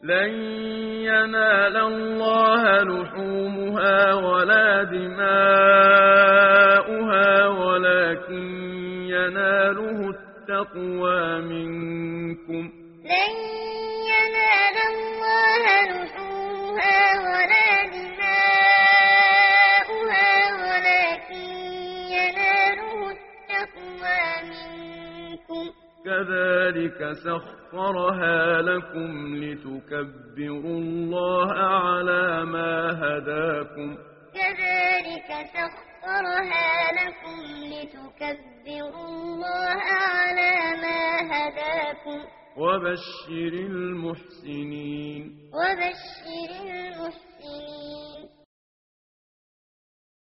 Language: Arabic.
لن ينال الله لحومها ولا دماؤها ولكن يناله التقوى منكم. لن ينال الله لحومها ولا دماؤها ولكن يناله التقوى منكم. كذلك سخرها لكم لتكبروا الله على ما هداكم. كذلك سخرها لكم لتكبروا الله على ما هداكم. وبشر المحسنين. وبشر المحسنين.